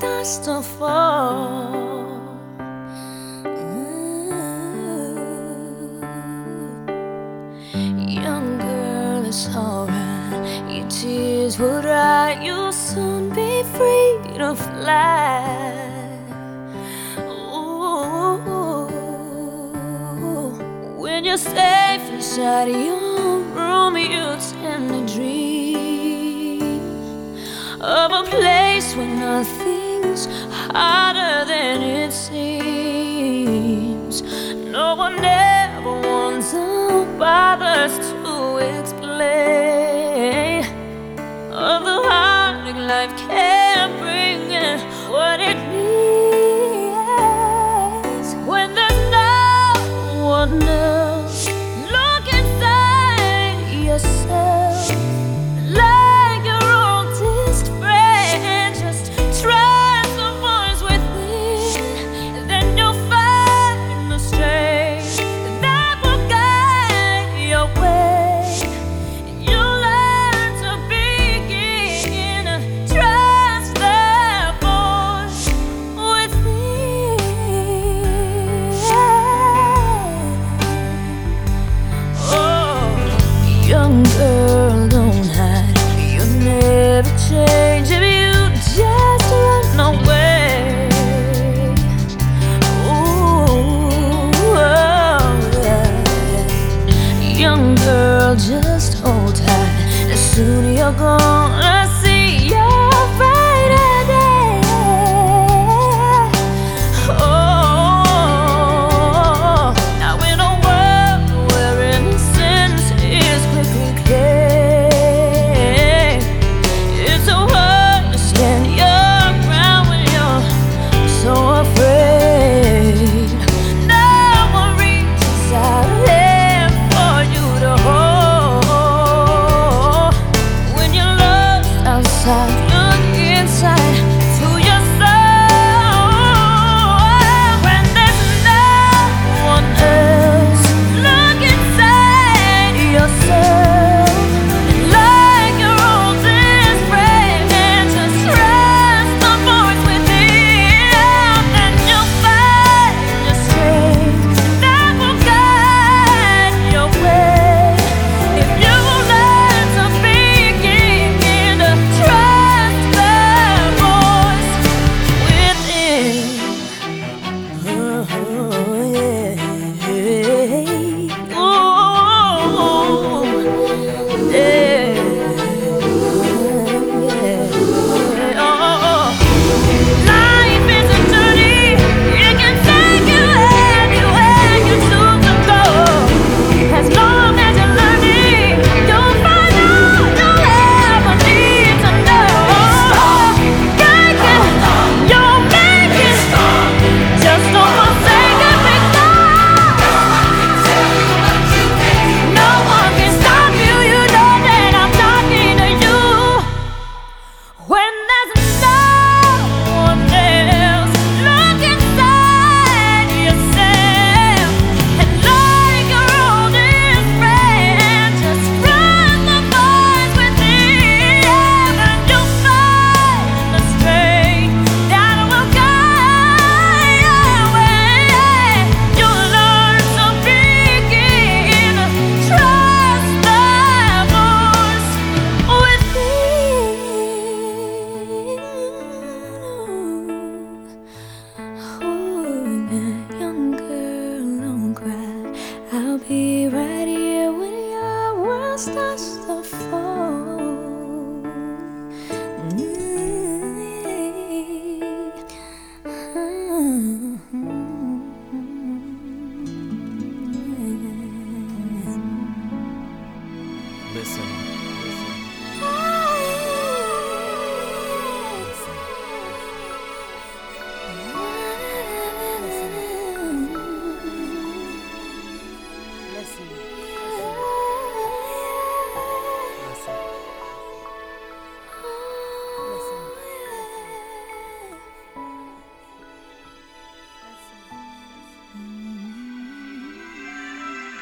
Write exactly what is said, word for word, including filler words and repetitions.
starts to fall. Ooh. Young girl, it's alright. Your tears will dry. You'll soon be free to fly. Ooh. When you're safe inside your room, you tend to dream of a place where nothing's harder than it seems. No one ever wants or bothers to explain of the heartache life can bring and what it means when there's no one else. Look inside yourself. Like your oldest friend, just trust the voice within, and then you'll find the strength that will guide your way. You'll learn to begin to trust that voice within. Oh, young girl, don't hide. You'll never change if you just run away. Ooh, oh, yeah. Young girl, just hold tight. As soon as you're gone,